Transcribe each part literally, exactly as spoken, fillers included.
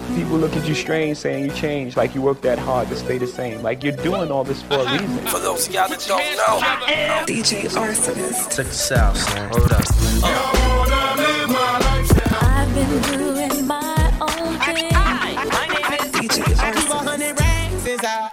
People look at you strange saying you changed, like you worked that hard to stay the same. Like you're doing all this for a reason. For those of y'all that don't know, D J Arsonist. Check this out, son. Hold up. I've been doing my own thing. My name is D J Arsonist.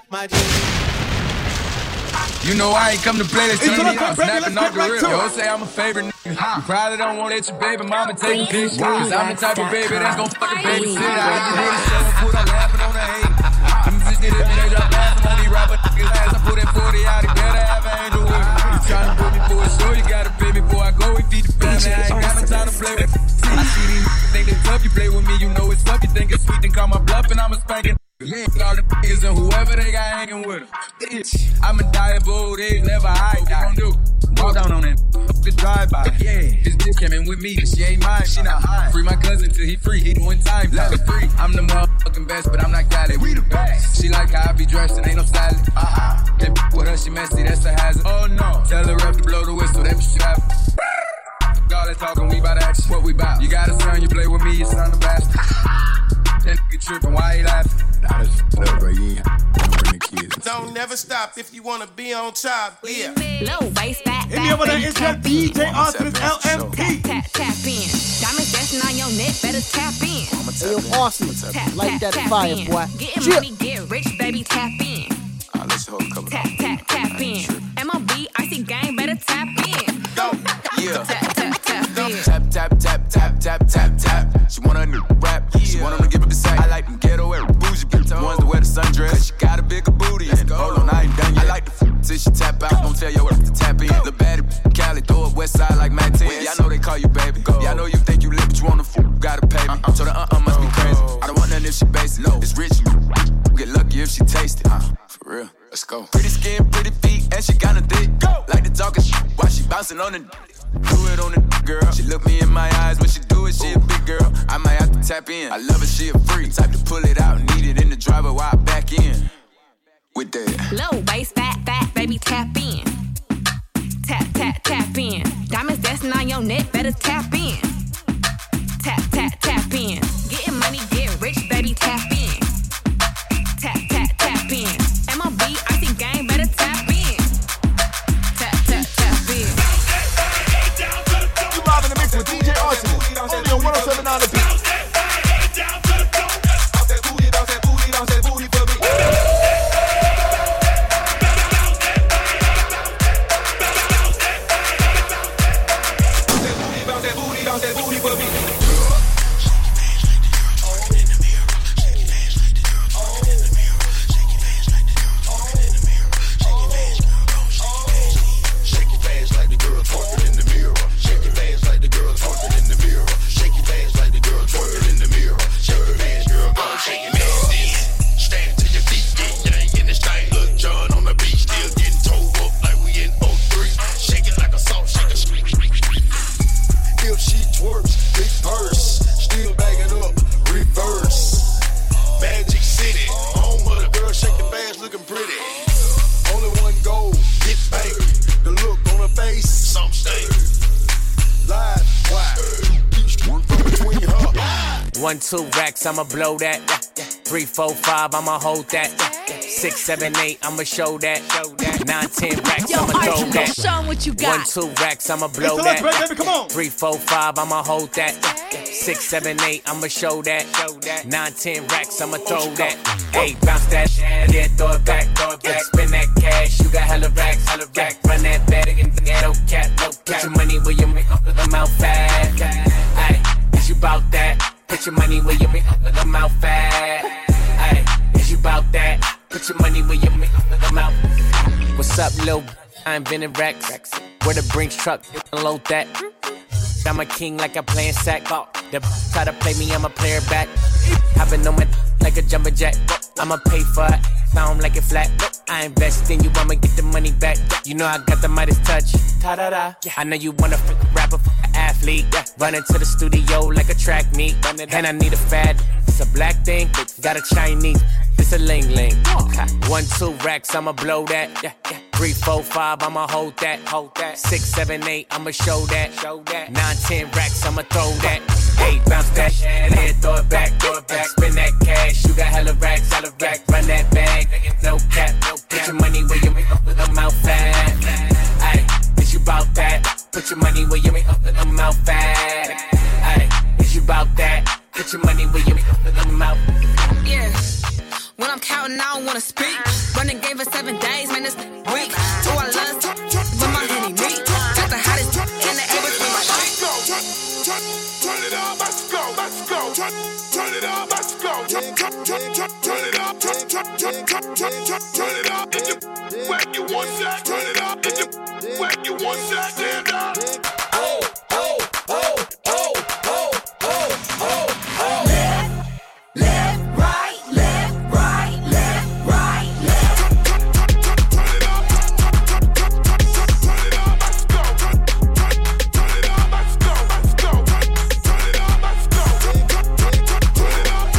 You know I ain't come to play this It's T V. okay, I'm baby, snapping let's off the get rip. right to Yo, it. say I'm a favorite nigga. You probably don't want to let your baby mama take a picture. Cause I'm the type of baby that's gon' fucking babysit. I just hit a show and put on laughing on the hate. Them just did it when they drop laughing on these rapper niggas' ass. I put that forty out, he better have an angel with me. You tryna put me for a show, you gotta pay me before I go and feed the family. I ain't got no time to play with. I see these niggas think they tough, you play with me, you know it's tough. You think it's sweet, then call my bluff and I'ma spank it. Yeah, all the niggas and whoever they got hanging with them. I'ma die of old age, never hide. What you gon' do? Walk down on that, up the drive-by. Yeah, this bitch came in with me, she ain't mine, she not high. Free my cousin till he free, he doing time, level free. I'm the motherfucking best, but I'm not Cali. We the best. She like how I be dressed and ain't no salad. Uh-huh. That with her, she messy, that's a hazard. Oh no, tell her rep to blow the whistle, that shit happen. All that talking, we bout action. What we bout? You got a son, you play with me, you son of a bastard. That nigga trippin', why he laughing? Nah, that's up, bro. You ain't bring the kids. don't never stop if you wanna be on top. Yeah. Low waist, fat, Hit me over there, it's that D J Arsonist L M P. Tap, tap, tap in. Diamonds dancing on your neck, better tap in. Hey, yo, Arsonist, Tap, like tap, that tap fire, in. boy. Getting Chip. money, get rich, baby, tap in. I'll let you hold a couple. Tap, tap, tap in. M O B, Icy Gang, better tap in. Go. Yeah. Tap, tap, tap in. Tap, tap, tap, tap, tap, tap, tap. She want a new rap. She want him to give it the same. I like them ghetto and bougie bitches. The ones that wear the sundress. Cause she got a bigger booty. And hold on, I ain't done yet. I like the f till she tap out. Don't tell your ass to tap in. The baddie, Cali, throw up west side like Matt ten. Yeah, I know they call you baby. Yeah, I know you think you lit, but you want the f gotta pay me. So the uh-uh must be crazy. I don't want nothing if she basic. It's rich. Get lucky if she taste it. Uh, for real. Let's go. Pretty skin, pretty feet, and she kinda thick. Go. Like the talking shit while she bouncing on the. Do it on the girl. She look me in my eyes when she do it. She a big girl. I might have to tap in. I love it. She a freak. Type to pull it out, need it in the driver while I back in. With that. Low waist, fat, fat, baby, tap in. Tap, tap, tap in. Diamonds dancing on your neck, better tap in. Tap, tap, tap in. Getting money, get rich, baby, tap in. Tap, tap, tap in. M O B, Icy Gang, better tap in. Tap, tap, tap in. You live in the mix with D J Arsonist. Only on one oh seven point nine The Beat. One, two racks, I'ma blow that. Three, four, five, I'ma hold that. Six, seven, eight, I'ma show that. Nine, ten racks, Yo, I'ma throw Archie, that. show 'em what you One, got. two racks, I'ma blow Hey, that. celebrate, baby, come on. Three, four, five, I'ma hold that. Six, seven, eight, I'ma show that. Nine, ten racks, I'ma throw that. Hey, bounce that shit, then throw it back, throw it back. Spend that cash, you got hella racks, hella racks. Run that bag and no cap, no cap. Put your money where you make up the mouth fast. Hey, is you bout that? Put your money where you make the mouth fat. Ay, is you bout that? Put your money where you make the mouth. What's up, lil'? I invented racks. Where the Brinks truck, load that. I'm a king like I'm playing sack. The try to play me, I'm a player back. I've been on my like a jumper jack. I'ma pay for it, sound like it flat. I invest in you, I'ma get the money back. You know I got the Midas touch. Ta-da-da. I know you wanna f rapper, f athlete. Run into the studio like a track meet. And I need a fad. It's a black thing, got a Chinese. It's a ling ling. One, two racks, I'ma blow that. Three, four, five, I'ma hold that. Hold that. Six, seven, eight, I'ma show that. Show that. Nine, ten racks, I'ma throw that. Eight, bounce that shit, then throw it back, throw it back. Spin that cash. over your mouth. Yeah. When I'm counting, I don't wanna speak. Running game for seven days, man, this week. Two I love, but my honey neat. Got the hottest in the air between my feet. Turn it up, let's go, let's go. Turn, turn it up, let's go. Turn, turn, turn, turn, turn it up, turn, turn, turn, turn, turn, turn, turn it up. If you whack you one shot, turn it up. If you whack you one shot, stand up. Oh, oh, oh, oh, oh, oh, oh, oh. Left, left, right, left, right, left, right, left. Turn it up, turn it up, let's go. Turn, turn it up, let's go, let's go. Turn it up, let's go. Turn it up, turn it up.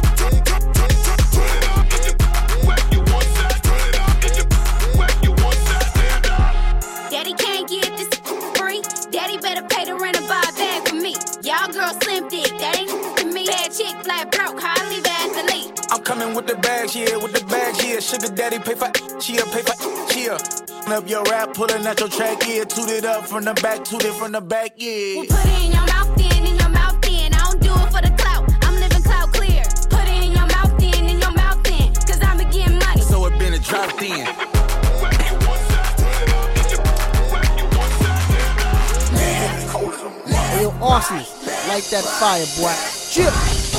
If you whack you one shot, turn it up. If you whack you one shot, stand up. Daddy can't get this free. Daddy better pay the rent and buy a bag for me. Y'all girls slim thick, that ain't to me. Bad chick, flat broke, hardly bad to leave. I'm coming with the bags, yeah, with the bags, yeah. Sugar daddy pay for, cheer, pay for, cheer. Up your rap, pulling out your track, yeah. Toot it up from the back, toot it from the back, yeah. Well, put it in your mouth, then in your mouth, then. I don't do it for the clout. I'm living clout clear. Put it in your mouth, then in your mouth, then. Cause I'm getting money. So it been a drop in. Hey, yo, Arsonist, light that fire, boy. Chip.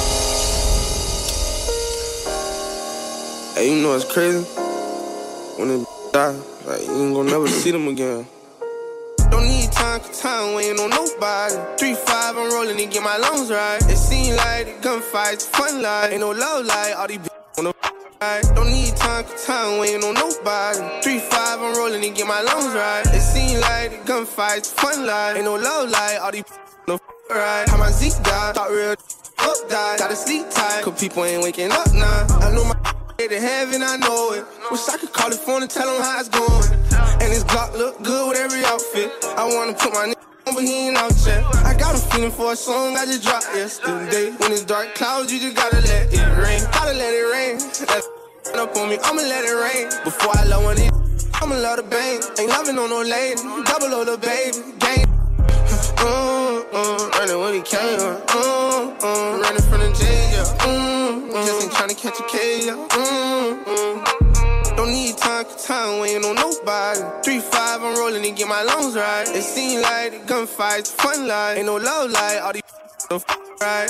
Hey, you know it's crazy? When it die, like, you ain't gonna never see them again. Don't need time, cause time waiting on nobody. three five, I'm rolling to get my lungs right. It seem like the gunfights, fun life. Ain't no love life, all these bitches on the right. Don't need time, cause time waiting on nobody. three five, I'm rolling to get my lungs right. It seem like the gunfights, fun life. Ain't no love life, all these bitches on the right. How my Zeke died, thought real up died. Gotta sleep tight, cause people ain't waking up now. I know my to heaven, I know it. Wish I could call the phone and tell him how it's going. And his Glock look good with every outfit. I wanna put my nigga on, but he ain't out yet. I got him feeling for a song I just dropped yesterday. When it's dark clouds, you just gotta let it rain. Gotta let it rain. That's up on me, I'ma let it rain. Before I love one of these, I'ma love the bang. Ain't loving on no lady, double O the baby. Gang. Mm, mm, running when he came, mm, mm, running from the jail, yeah. mm, mm, just ain't tryna catch a K, yeah. mm, mm. Don't need time, cause time waiting on nobody. three five, I'm rolling to get my lungs right. It seem like the gunfights, fun life. Ain't no love life, all these don't right.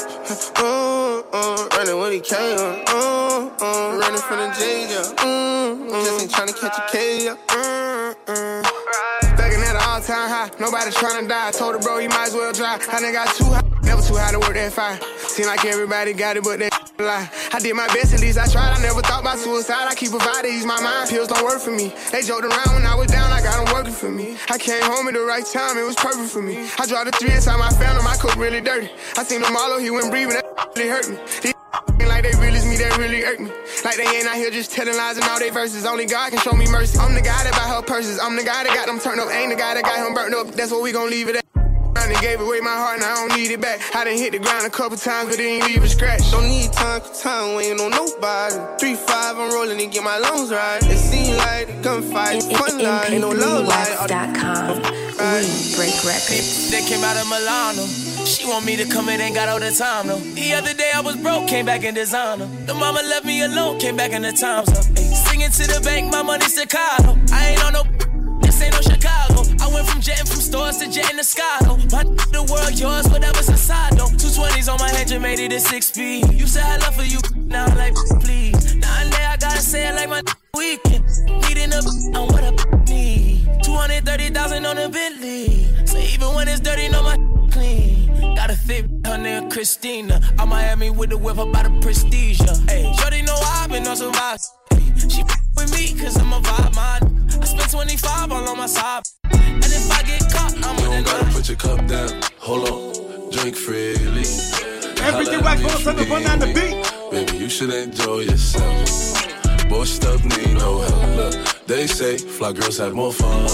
mm, mm, running when he came, mm, mm, running from the jail, yeah. mm, mm, just ain't tryna catch a K, yeah. mm, mm. At an all-time high, nobody tryna die. I told the bro he might as well try. I done got too high, never too high to work that fire. Seem like everybody got it, but that lie. I did my best, at least I tried. I never thought about suicide. I keep providing, ease my mind. Pills don't work for me. They joked around when I was down. I got them working for me. I came home at the right time. It was perfect for me. I dropped the three inside my family. My coat really dirty. I seen them all, he went breathing. That really hurt me. These ain't like they really is me. That really hurt me. Like they ain't out here just telling lies and all they verses. Only God can show me mercy. I'm the guy that buy her purses. I'm the guy that got them turned up. Ain't the guy that got him burnt up. That's what we gon' leave it at. I done gave away my heart and I don't need it back. I done hit the ground a couple times, but it ain't leave a scratch. Don't need time, cause time waiting on nobody. three five, I'm rolling to get my lungs right. It seem like the gunfight, fun life. Ain't no love life. dot com. We break records. They came out of Milano. She want me to come in, ain't got all the time, no. The other day I was broke, came back in designer. The mama left me alone, came back in the times up. Ay, singing to the bank, my money Chicago. I ain't on no, this ain't no Chicago. I went from jetting from stores to jetting to sky, though. My the world yours, whatever's inside, though. two twenties on my head, you made it a six speed. You said I love for you, now I'm like, please. Now and there I gotta say it like my weekend. Needing a on what I need. two hundred thirty thousand on the Bentley. So even when it's dirty, know my clean. Got a thick her name Christina. I Miami with the whip about the prestige. Hey, shorty know I've been on some vibes. She with me cause I'm a vibe man. I spent twenty-five all on my side. And if I get caught, I'm you don't gotta put your cup down. Hold on, drink freely. Everything Black one oh seven point nine the beat. Baby, you should enjoy yourself. Boy, stuff need no help. Look, they say fly girls have more fun.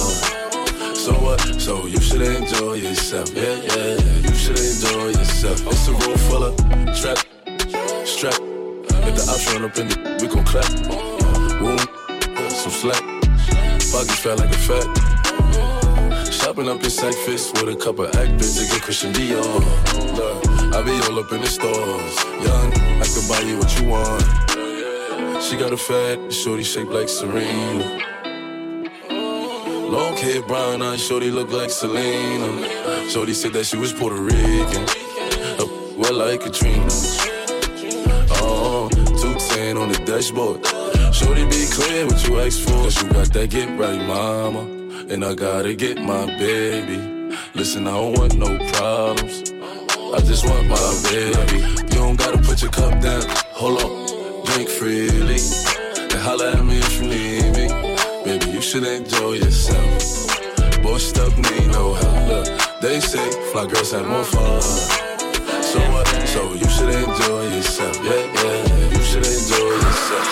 So what? So you should enjoy yourself. Yeah, yeah, you should enjoy yourself. It's a room full of strap, strap. If the ops run up in the, we gon' clap. Boom, some slack. Pockets felt like a fat. Shopping up in sack fist with a couple actors to get Christian Dior. Look, I I be all up in the stores. Young, I can buy you what you want. She got a fat, shorty shaped like Serena. Long hair, brown eyes, shorty look like Selena. Shorty said that she was Puerto Rican. Uh, well, like Katrina. Oh, two ten on the dashboard. Shorty, be clear what you asked for. Cause you got that get right, mama. And I gotta get my baby. Listen, I don't want no problems. I just want my baby. You don't gotta put your cup down. Hold on, drink freely. And holla at me if you need me. Baby, you should enjoy yourself. Boy, stuff need no help. Look, they say fly girls have more fun. So what? So you should enjoy yourself. Yeah, yeah, you should enjoy yourself.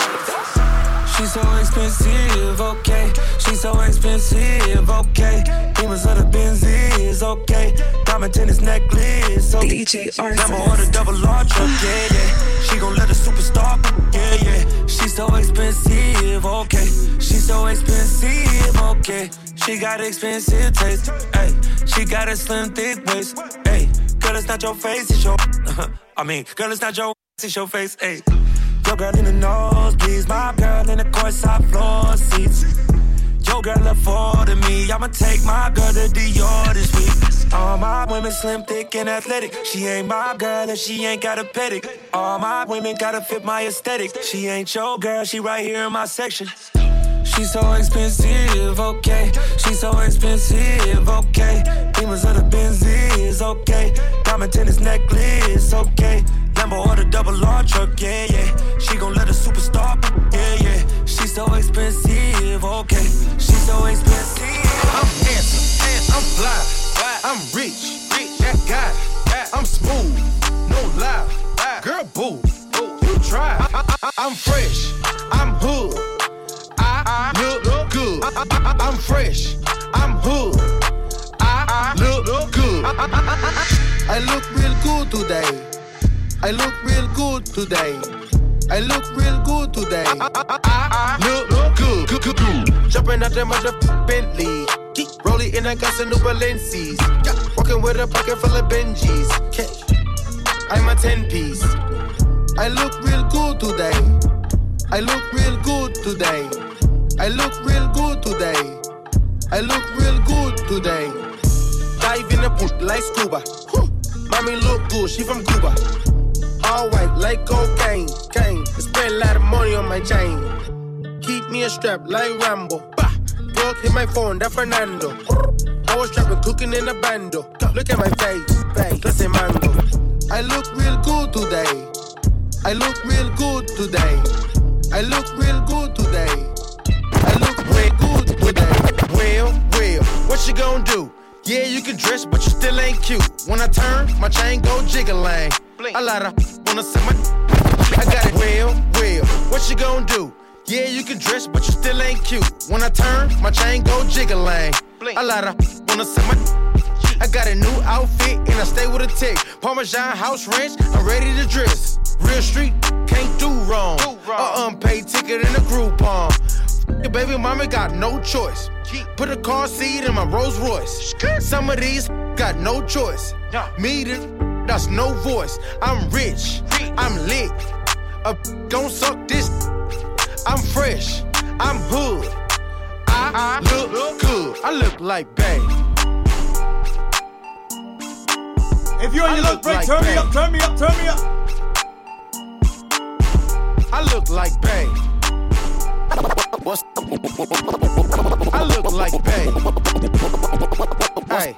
She's so expensive, okay. She's so expensive, okay. Demons of the Benzies, okay. Diamond tennis necklace, okay. D J Arsenal. Never order double large, okay, yeah. She gon' let a superstar, yeah, yeah. She's so expensive, okay. She's so expensive, okay. She got expensive taste, ayy. She got a slim, thick waist, ayy. Girl, it's not your face, it's your. I mean, girl, it's not your. It's your face, ayy. Your girl in the nosebleeds, my girl in the courtside floor seats. Your girl afforded me, I'ma take my girl to Dior this week. All my women slim, thick, and athletic. She ain't my girl if she ain't got a pedic. All my women gotta fit my aesthetic. She ain't your girl, she right here in my section. She's so expensive, okay. She's so expensive, okay. Demons of the Benzies, okay. Diamond tennis necklace, okay. Lambo or the double R truck, yeah, yeah. She gon' let a superstar, yeah, yeah. She's so expensive, okay. She's so expensive. I'm handsome, and I'm fly, I'm rich, rich, that guy. I'm smooth, no lie, girl boo, you try. I, I, I, I'm fresh, I'm hood. I look, look good. I, I, I'm fresh. I'm hood. I look, look good. I, I, I, I look real good today. I look real good today. I look real good today. I, I, I look, look good. Good, good, good. Jumping out the motherfucking Bentley. Rolling in, I got some new Balenci's. Walking with a pocket full of Benjis. I'm a ten piece. I look real good today. I look real good today. I look real good today. I look real good today. Dive in the pool like scuba. Mommy look good, she from Cuba. All white like cocaine. Cane. I spend a lot of money on my chain. Keep me a strap like Rambo. Bah. Plug hit my phone, that Fernando. I was trapping, cooking in a bando. Look at my face, face, let's say mango. I look real good today. I look real good today. I look real good today. I look real good today. Well, well, what you gonna do? Yeah, you can dress, but you still ain't cute. When I turn, my chain go jiggling. A lot of wanna say my I got it. Well, well, what you gonna do? Yeah, you can dress, but you still ain't cute. When I turn, my chain go jiggling. A lot of wanna say my I got a new outfit and I stay with a tick. Parmesan house ranch, I'm ready to dress. Real street, can't do wrong. A unpaid ticket in a Groupon. Your baby mama got no choice. Put a car seat in my Rolls Royce. Some of these got no choice. Me, that's no voice. I'm rich, I'm lit. A gon' suck this. I'm fresh, I'm hood. I look good. I look like babe. If you're on your lunch break, like turn babe. me up, turn me up, turn me up. I look like babe. What's I look like babe. Hey.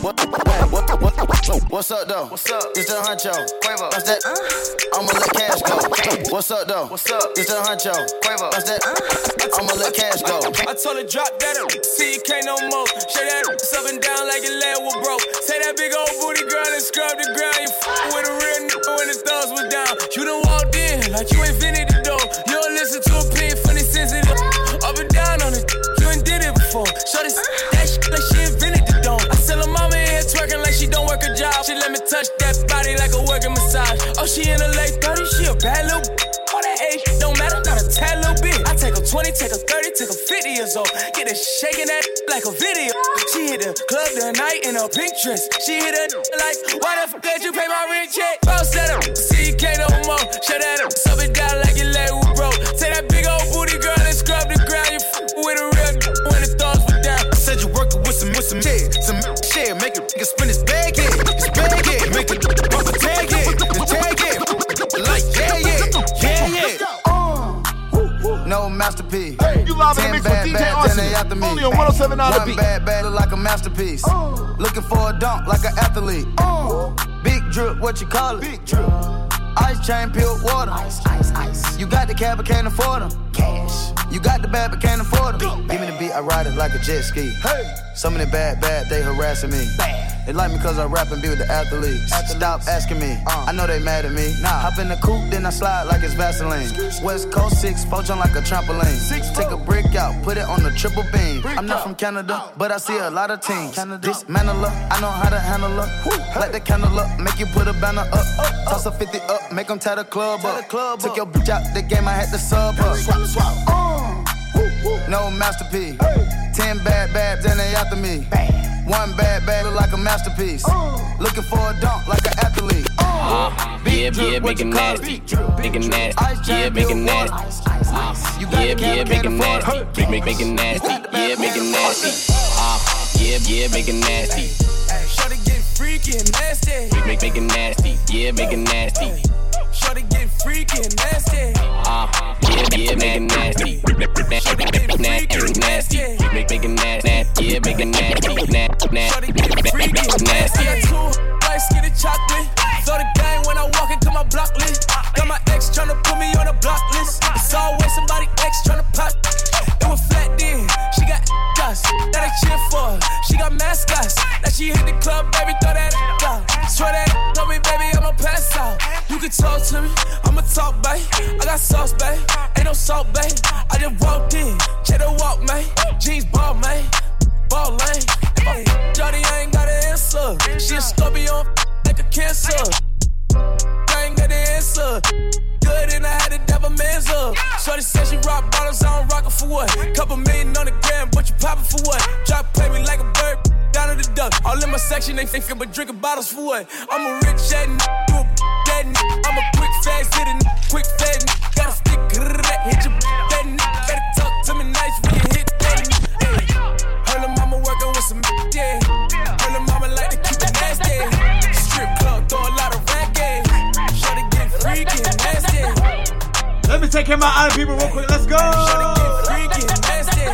What's up though? What's up? It's the Huncho. Quavo. What's that? Uh? I'ma let cash go. What's up though? What's up? It's the Huncho. Quavo. What's that? Uh? I'ma let cash go. I told her drop that up. See you can't no more. Shake that up and down like your leg was broke. Say that big old booty girl and scrub the ground. You f***ing with a real nigga when the thugs was down. You done walked in like you ain't finished the door. You don't listen to a pin funny sensitive. Up and down on it. You ain't did it before. Show this that shit like she invented the dome. I tell her mama in here twerking like she don't work a job. She let me touch that body like a working massage. Oh, she in her late thirties, she a bad little b- all that age don't matter, not a tad little bit. I take a twenty, take a thirty, take a fifty, a years old. Get it shaking that like a video. She hit the club tonight in a pink dress. She hit it like, why the fuck did you pay my rent check? Bounce that up, C K no more. Shut that up, sub it down like your leg was broke. Take that big old booty girl and scrub the ground. You f with a real when the thumbs were down. I said you working with some with some shit, some shit. Make a nigga spin his bag in, his bag in. Make a pop a tag in, the tag in. Like yeah yeah yeah yeah. No masterpiece. Hey, you live in the mix with D J Arsenal. After me. Only on one oh seven point nine One The Beat. bad bad look like a masterpiece. Uh, Looking for a dunk like an athlete. Uh, Big drip, what you call it? Big drip. Ice chain, pure water. Ice, ice, ice. You got the cab, but can't afford them. Cash. You got the bad, but can't afford them. Give me the beat, I ride it like a jet ski. Hey. Some of the bad, bad, they harassing me. Bad. They like me cause I rap and be with the athletes. athletes. Stop asking me, uh. I know they mad at me. Nah. Hop in the coupe, then I slide like it's Vaseline. West Coast six, four jump like a trampoline. Six, Take a brick out, put it on the triple beam. Brick I'm not out. From Canada, but I see a lot of teams. Dismantle her, I know how to handle her. Light the candle up, make you put a banner up. up. Toss a fifty up, make them tie the club tie up. The club Took up. Your bitch out the game, I had to sub her. Swap, swap. Uh. No masterpiece. Hey. Ten bad babs and they after me. Bam. One bad bad look like a masterpiece. Uh. Looking for a dunk like an athlete. Uh. Uh, yeah, yeah, big and nasty. Big and nasty. Yeah, big and nasty. Yeah, yeah, big and nasty. Big, big, big and nasty. Yeah, big and nasty. Uh, yeah, yeah, big and nasty. Shorty get freaky and nasty. Big, big, big and nasty. Yeah, big and nasty. Shorty get freaky and nasty. Uh, yeah, yeah, big and nasty. Shorty get freaky and nasty. Big, big and nasty. Yeah, big and nasty. Shorty get freaky and nasty. I got two white skinny chocolate. Throw the gang when I walk into my block list. Got my ex tryna put me on a block list. It's always somebody ex tryna pop. It was flat then. She got dust that I cheer for. She got mascots. Now she hit the club, baby, throw that out. Swear that told me, baby, I'ma pass out. You can talk to me, I'ma talk, babe. I got sauce, babe. Ain't no salt, babe. I just walked in, check the walk, man. Jeans ball, man. Ball lane. If I f- Jody, I ain't got an answer. She a Scorpio, like a cancer. I ain't got the answer. Good and I had to dab a man's up. Shorty said she rock bottles, I don't rock it for what? Couple million on the gram, but you poppin' for what? Drop play me like a bird, down to the duck. All in my section, they thinkin' but drinking bottles for what? I'm a rich head n***, you a dead n***. I'm a quick fast hit a n***, quick fat n***. Gotta stick, hit your dead n***. Gotta talk to me nice when you hit that n***. Her lil' mama workin' with some yeah. Her lil' mama like to keep it nasty. Strip club, throw a lot of racket. Shorty get freaky and nasty. Let me take care of my island people real quick. Let's go. Shorty get freaky and nasty.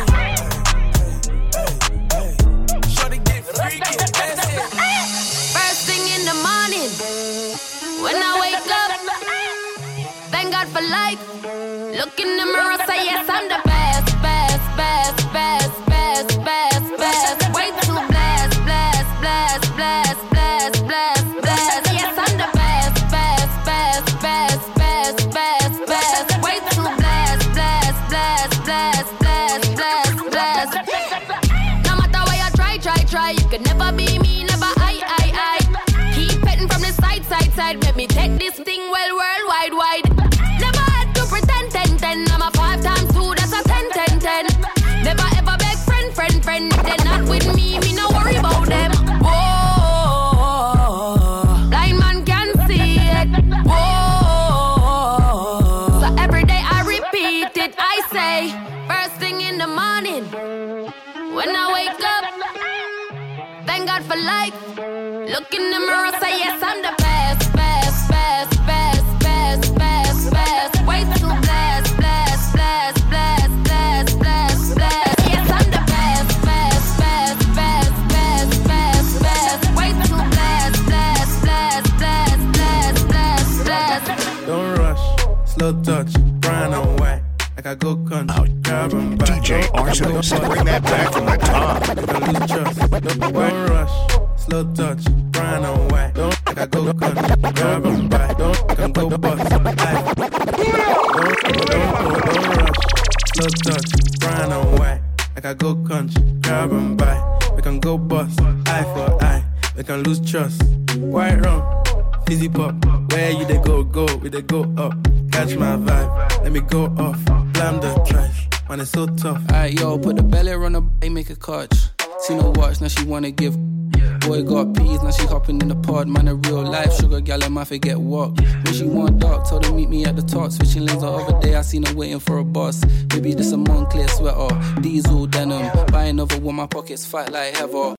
Shorty get freaky and nasty. First thing in the morning, when I wake up, thank God for life. Look in the mirror, say yes, I'm the best, best, best, best, best, best, best. Way too blessed, blessed, blessed, blessed, blessed, blessed, blessed. Yes, I'm the best, best, best, best, best, best, best. Way too blessed, blessed, blessed, blessed, blessed, blessed, blessed. No matter where you try, try, try, you could never be me, never I, I, I. Keep petting from the side, side, side. Let me take this thing well, worldwide, wide. Never had to pretend, ten, ten. I'm a five times two, that's a ten, ten, ten. Never ever beg friend, friend, friend. If they're not with me, me no worry about them. Whoa, blind man can see it. Whoa, so every day I repeat it. I say, first thing in the morning, when I wake up, thank God for life. Look in the mirror, say yes, I'm the best, best, best, best, best, best, best. Way too blessed, blessed, blessed, blessed, blessed, blessed, blessed. Yes, I'm the best, best, best, best, best, best, best. Way too blessed, blessed, blessed, blessed, blessed, blessed, blessed. Don't rush, slow touch, brown and white. Like I go country, carbon back. D J Arsenal, bring that back from the top. Don't lose trust, don't rush, slow touch, brown and white. Don't like I go country, carbon back. Don't I can go bust, don't, don't, don't, don't rush, slow touch, brown and white. Like I go country, carbon back. We can go bust, eye for eye. We can lose trust, white rum, fizzy pop. Where you they go, go, we they go up. Catch my vibe, let me go off. Blam the trash, Man, it's so tough. Alright, yo, put the belly on the b***y, make a catch. Seen her watch, now she wanna give. Boy got peas, now she hopping in the pod. Man, a real life sugar gal, and my forget what. When she want dark, told her meet me at the top. Switching lanes the other day, I seen her waiting for a boss. Maybe this a Moncler sweater, diesel denim. Buy another one, my pockets fat like heather.